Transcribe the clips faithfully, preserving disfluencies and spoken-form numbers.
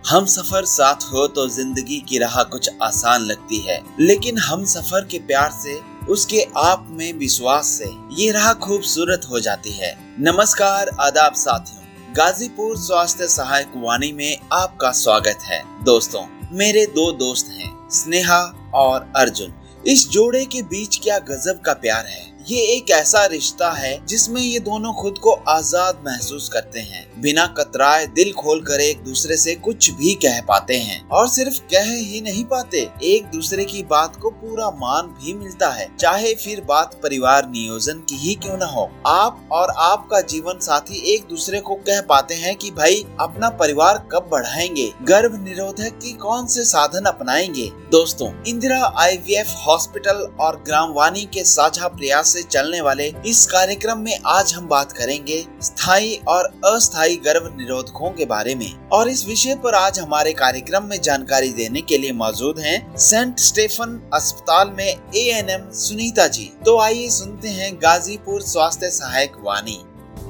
हम सफर साथ हो तो जिंदगी की राह कुछ आसान लगती है, लेकिन हम सफर के प्यार से, उसके आप में विश्वास से ये राह खूबसूरत हो जाती है। नमस्कार, आदाब साथियों, गाजीपुर स्वास्थ्य सहायक वाणी में आपका स्वागत है। दोस्तों, मेरे दो दोस्त हैं, स्नेहा और अर्जुन। इस जोड़े के बीच क्या गजब का प्यार है। ये एक ऐसा रिश्ता है जिसमें ये दोनों खुद को आजाद महसूस करते हैं, बिना कतराए दिल खोलकर एक दूसरे से कुछ भी कह पाते हैं, और सिर्फ कह ही नहीं पाते, एक दूसरे की बात को पूरा मान भी मिलता है, चाहे फिर बात परिवार नियोजन की ही क्यों न हो। आप और आपका जीवन साथी एक दूसरे को कह पाते हैं कि भाई अपना परिवार कब बढ़ाएंगे, गर्भ निरोधक की कौन से साधन अपनाएंगे। दोस्तों, इंदिरा आईवीएफ हॉस्पिटल और ग्रामवाणी के साझा प्रयास से चलने वाले इस कार्यक्रम में आज हम बात करेंगे स्थायी और अस्थायी गर्भ निरोधकों के बारे में, और इस विषय पर आज हमारे कार्यक्रम में जानकारी देने के लिए मौजूद हैं सेंट स्टेफन अस्पताल में एएनएम सुनीता जी। तो आइए सुनते हैं गाजीपुर स्वास्थ्य सहायक वाणी।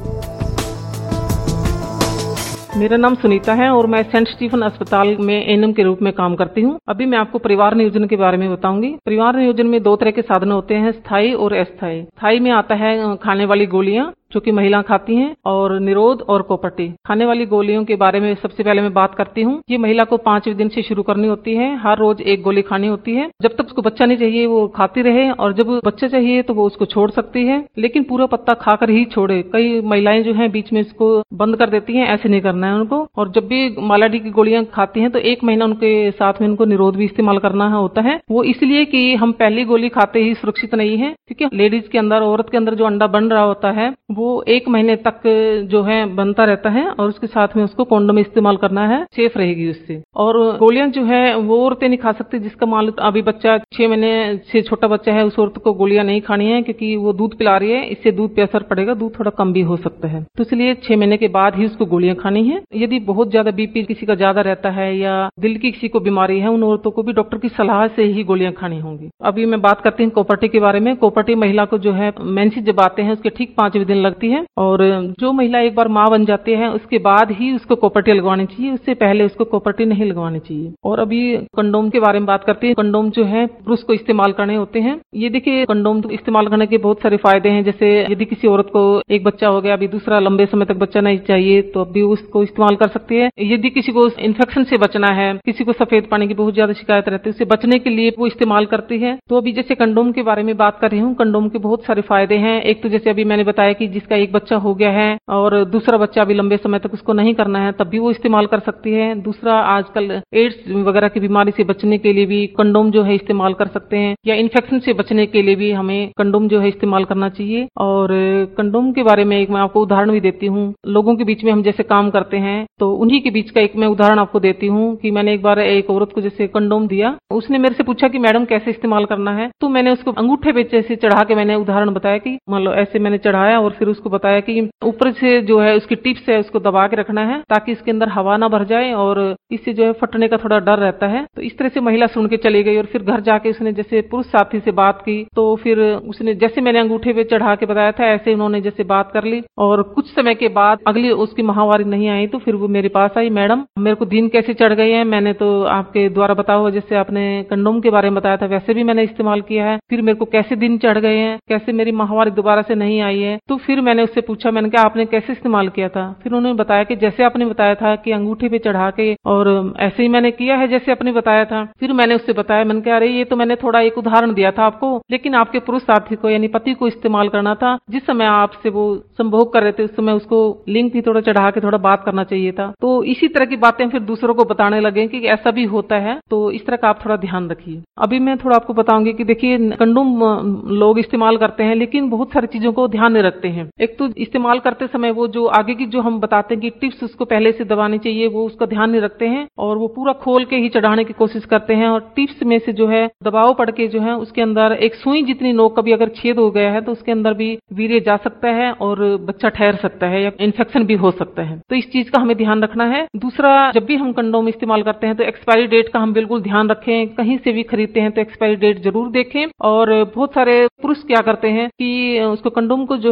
मेरा नाम सुनीता है और मैं सेंट स्टीफन अस्पताल में एएनएम के रूप में काम करती हूँ। अभी मैं आपको परिवार नियोजन के बारे में बताऊंगी। परिवार नियोजन में दो तरह के साधन होते हैं, स्थायी और अस्थायी। स्थायी में आता है खाने वाली गोलियां जो कि महिला खाती हैं, और निरोध और कोपर्टी। खाने वाली गोलियों के बारे में सबसे पहले मैं बात करती हूँ। ये महिला को पांचवें दिन से शुरू करनी होती है। हर रोज एक गोली खानी होती है। जब तक उसको बच्चा नहीं चाहिए वो खाती रहे, और जब बच्चा चाहिए तो वो उसको छोड़ सकती है, लेकिन पूरा पत्ता खाकर ही छोड़े। कई महिलाएं जो है बीच में इसको बंद कर देती है, ऐसे नहीं करना है उनको। और जब भी मालाडी की गोलियां खाती हैं तो एक महीना उनके साथ में उनको निरोध भी इस्तेमाल करना होता है। वो इसलिए कि हम पहली गोली खाते ही सुरक्षित नहीं है, क्योंकि लेडीज के अंदर, औरत के अंदर जो अंडा बन रहा होता है वो एक महीने तक जो है बनता रहता है, और उसके साथ में उसको कॉन्डोम इस्तेमाल करना है, सेफ रहेगी उससे। और गोलियां जो है वो औरतें नहीं खा सकती जिसका मान अभी बच्चा छह महीने से छोटा बच्चा है, उस औरत को गोलियां नहीं खानी है, क्योंकि वो दूध पिला रही है, इससे दूध पे असर पड़ेगा, दूध थोड़ा कम भी हो सकता है। तो इसलिए छह महीने के बाद ही उसको गोलियां खानी है। यदि बहुत ज्यादा बीपी किसी का ज्यादा रहता है या दिल की किसी को बीमारी है, उन औरतों को भी डॉक्टर की सलाह से ही गोलियां खानी होंगी। अभी मैं बात करती हूँ कोपर्टी के बारे में। कोपर्टी महिला को जो है मेंसेस जब आते हैं उसके ठीक पांचवें दिन लगती है, और जो महिला एक बार माँ बन जाती है उसके बाद ही उसको कोपर्टी लगवानी चाहिए, उससे पहले उसको कोपर्टी नहीं लगवानी चाहिए। और अभी कंडोम के बारे में बात करते हैं। कंडोम जो है पुरुष को इस्तेमाल करने होते हैं। ये देखिए, कंडोम इस्तेमाल करने के बहुत सारे फायदे हैं। जैसे यदि किसी औरत को एक बच्चा हो गया, अभी दूसरा लंबे समय तक बच्चा नहीं चाहिए, तो अभी उसको इस्तेमाल कर सकती है। यदि किसी को इन्फेक्शन से बचना है, किसी को सफेद पानी की बहुत ज्यादा शिकायत रहती है, उससे बचने के लिए वो इस्तेमाल करती है। तो अभी जैसे कंडोम के बारे में बात कर रही हूँ, कंडोम के बहुत सारे फायदे हैं। एक तो जैसे अभी मैंने बताया कि जिसका एक बच्चा हो गया है और दूसरा बच्चा अभी लंबे समय तक उसको नहीं करना है, तब भी वो इस्तेमाल कर सकती है। दूसरा, आजकल एड्स वगैरह की बीमारी से बचने के लिए भी कंडोम जो है इस्तेमाल कर सकते हैं, या इन्फेक्शन से बचने के लिए भी हमें कंडोम जो है इस्तेमाल करना चाहिए। और कंडोम के बारे में एक मैं आपको उदाहरण भी देती हूँ। लोगों के बीच में हम जैसे काम करते हैं, तो उन्हीं के बीच का एक मैं उदाहरण आपको देती हूँ कि मैंने एक बार एक औरत को जैसे कंडोम दिया, उसने मेरे से पूछा कि मैडम कैसे इस्तेमाल करना है, तो मैंने उसको अंगूठे पे जैसे चढ़ा के मैंने उदाहरण बताया कि मान लो ऐसे मैंने चढ़ाया, और फिर उसको बताया कि ऊपर से जो है उसकी टिप्स है उसको दबा के रखना है ताकि इसके अंदर हवा ना भर जाए, और इससे जो है फटने का थोड़ा डर रहता है। तो इस तरह से महिला सुन के चली गई, और फिर घर जाके उसने जैसे पुरुष साथी से बात की, तो फिर उसने जैसे मैंने अंगूठे पे चढ़ा के बताया था ऐसे उन्होंने जैसे बात कर ली, और कुछ समय के बाद अगली उसकी माहवारी नहीं आई, तो फिर वो मेरे पास आई, मैडम मेरे को दिन कैसे चढ़ गए हैं, मैंने तो आपके द्वारा बताया हुआ जैसे आपने कंडोम के बारे में बताया था वैसे भी मैंने इस्तेमाल किया है, फिर मेरे को कैसे दिन चढ़ गए हैं, कैसे मेरी माहवारी दोबारा से नहीं आई है। तो फिर मैंने उससे पूछा, मैंने कहा आपने कैसे इस्तेमाल किया था? फिर उन्होंने बताया कि जैसे आपने बताया था कि अंगूठे पे चढ़ा के, और ऐसे ही मैंने किया है जैसे आपने बताया था। फिर मैंने उससे बताया, मैंने कहा अरे ये तो मैंने थोड़ा एक उदाहरण दिया था आपको, लेकिन आपके पुरुष साथी को यानी पति को इस्तेमाल करना था। जिस समय आपसे वो संभोग कर रहे थे उस समय उसको लिंग भी थोड़ा चढ़ा के थोड़ा बात करना चाहिए था। तो इसी तरह की बातें फिर दूसरों को बताने लगे कि ऐसा भी होता है, तो इस तरह का आप थोड़ा ध्यान रखिए। अभी मैं थोड़ा आपको बताऊंगी कि देखिए, कंडोम लोग इस्तेमाल करते हैं लेकिन बहुत सारी चीजों को ध्यान नहीं रखते हैं। एक तो इस्तेमाल करते समय वो जो आगे की जो हम बताते हैं कि टिप्स उसको पहले से दबानी चाहिए, वो उसका ध्यान नहीं रखते हैं, और वो पूरा खोल के ही चढ़ाने की कोशिश करते हैं, और टिप्स में से जो है दबाव पड़ के जो है उसके अंदर एक सुई जितनी नोक कभी अगर छेद हो गया है तो उसके अंदर भी वीर्य जा सकता है और बच्चा ठहर सकता है, या इन्फेक्शन भी हो सकता है। तो इस चीज का हमें ध्यान रखना है। दूसरा, जब भी हम कंडोम इस्तेमाल करते हैं तो एक्सपायरी डेट का हम बिल्कुल ध्यान रखें। कहीं से भी खरीदते हैं तो एक्सपायरी डेट जरूर देखें। और बहुत सारे पुरुष क्या करते हैं कि उसको कंडोम को जो है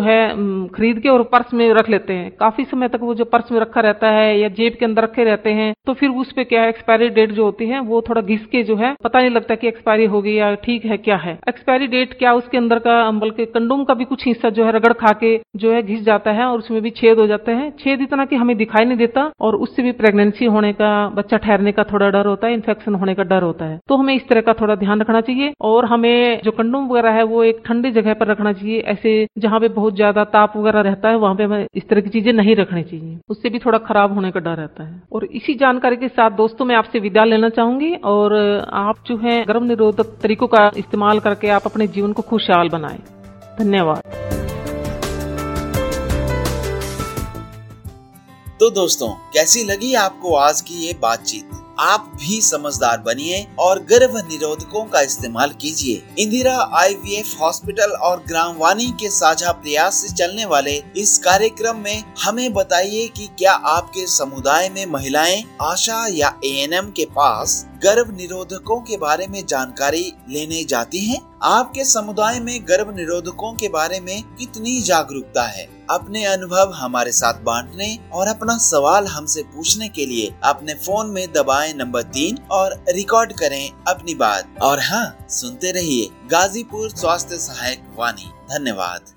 खरीद के और पर्स में रख लेते हैं। काफी समय तक वो जो पर्स में रखा रहता है या जेब के अंदर रखे रहते हैं, तो फिर उस पे क्या है, एक्सपायरी डेट जो होती है वो थोड़ा घिस के जो है पता नहीं लगता कि एक्सपायरी हो गई या ठीक है क्या है। एक्सपायरी डेट क्या, उसके अंदर का बल्कि कंडोम का भी कुछ हिस्सा जो है रगड़ खा के जो है घिस जाता है और उसमें भी छेद हो जाते हैं। छेद इतना कि हमें दिखाई नहीं देता और उससे भी प्रेगनेंसी होने का, बच्चा ठहरने का थोड़ा डर होता है, इन्फेक्शन होने का डर होता है। तो हमें इस तरह का थोड़ा ध्यान रखना चाहिए और हमें जो कंडोम वगैरह है वो एक ठंडी जगह पर रखना चाहिए। ऐसे जहाँ पे बहुत ज्यादा ताप वगैरह रहता है वहाँ पे हमें इस तरह की चीजें नहीं रखनी चाहिए, उससे भी थोड़ा खराब होने का डर रहता है। और इसी जानकारी के साथ दोस्तों मैं आपसे विदा लेना चाहूंगी और आप जो है गर्भ निरोधक तरीकों का इस्तेमाल करके आप अपने जीवन को खुशहाल बनाएं। धन्यवाद। तो दोस्तों, कैसी लगी आपको आज की ये बातचीत? आप भी समझदार बनिए और गर्भ निरोधकों का इस्तेमाल कीजिए। इंदिरा आईवीएफ हॉस्पिटल और ग्रामवाणी के साझा प्रयास से चलने वाले इस कार्यक्रम में हमें बताइए कि क्या आपके समुदाय में महिलाएं आशा या एएनएम के पास गर्भ निरोधकों के बारे में जानकारी लेने जाती हैं? आपके समुदाय में गर्भ निरोधकों के बारे में कितनी जागरूकता है? अपने अनुभव हमारे साथ बांटने और अपना सवाल हमसे पूछने के लिए अपने फोन में दबाएं नंबर तीन और रिकॉर्ड करें अपनी बात। और हाँ, सुनते रहिए गाजीपुर स्वास्थ्य सहायक वाणी। धन्यवाद।